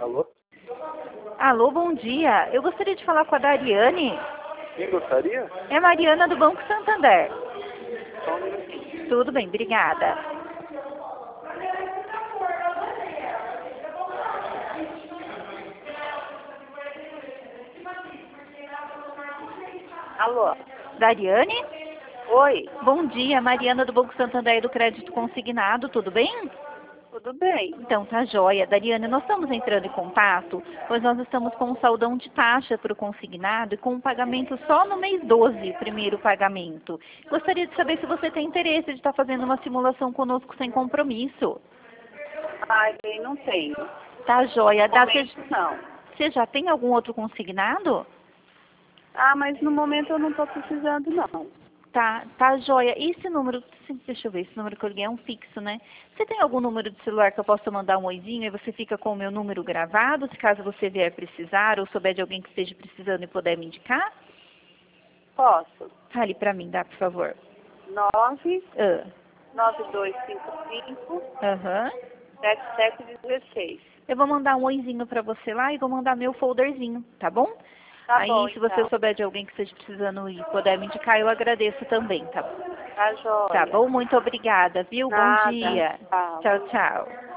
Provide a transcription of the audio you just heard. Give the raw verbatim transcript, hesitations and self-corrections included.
Alô? Alô, bom dia. Eu gostaria de falar com a Dariane. Quem gostaria? É a Mariana do Banco Santander. Só um minutinho. Tudo bem, obrigada. Alô? Dariane? Oi, Bom dia, Mariana do Banco Santander do Crédito Consignado, tudo bem? tudo bem? Então, tá joia. Dariane, nós estamos entrando em contato, pois nós estamos com um saldão de taxa para o consignado e com um pagamento só no mês doze, o primeiro pagamento. Gostaria de saber se você tem interesse de estar fazendo uma simulação conosco sem compromisso. Ai, bem, não tenho. Tá joia. Dá, No você, momento, não. você já tem algum outro consignado? Ah, mas no momento eu não estou precisando, não. Tá, tá joia. E esse número, deixa eu ver, esse número que eu liguei é um fixo, né? Você tem algum número de celular que eu possa mandar um oizinho e você fica com o meu número gravado, se caso você vier precisar ou souber de alguém que esteja precisando e puder me indicar? Posso? Fale pra mim, dá, por favor. nove Ah, nove dois cinco cinco Aham. sete sete um seis. Eu vou mandar um oizinho pra você lá e vou mandar meu folderzinho, tá bom? Tá Aí, bom, se você então. souber de alguém que esteja precisando e puder me indicar, eu agradeço também, tá? Tá joia. Tá bom? Muito obrigada, viu? Nada. Bom dia. Tchau. Tchau, tchau.